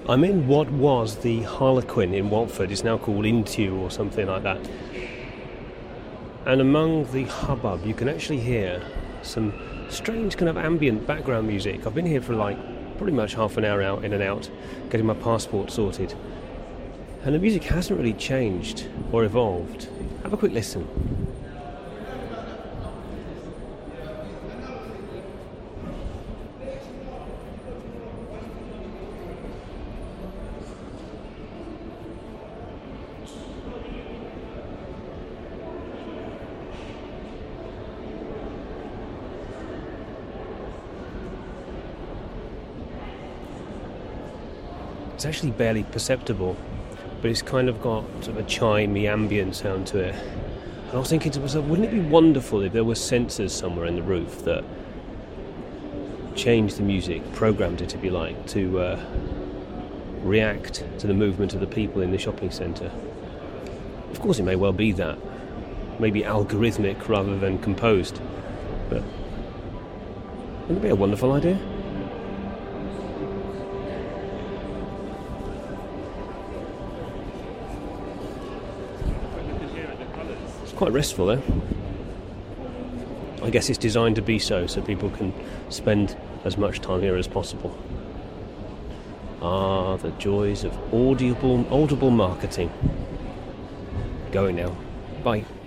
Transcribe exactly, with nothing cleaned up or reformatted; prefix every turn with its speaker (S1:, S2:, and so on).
S1: I'm in what was the Harlequin in Watford. It's now called Into or something like that. And among the hubbub, you can actually hear some strange kind of ambient background music. I've been here for like pretty much half an hour out, in and out, getting my passport sorted. And the music hasn't really changed or evolved. Have a quick listen. It's actually barely perceptible, but it's kind of got sort of a chimey ambient sound to it. And I was thinking to myself, wouldn't it be wonderful if there were sensors somewhere in the roof that changed the music, programmed it if you like, to uh, react to the movement of the people in the shopping centre. Of course it may well be that, maybe algorithmic rather than composed, but wouldn't it be a wonderful idea? Quite restful though. I guess it's designed to be so, so people can spend as much time here as possible. Ah, the joys of audible, audible marketing. Going now. Bye.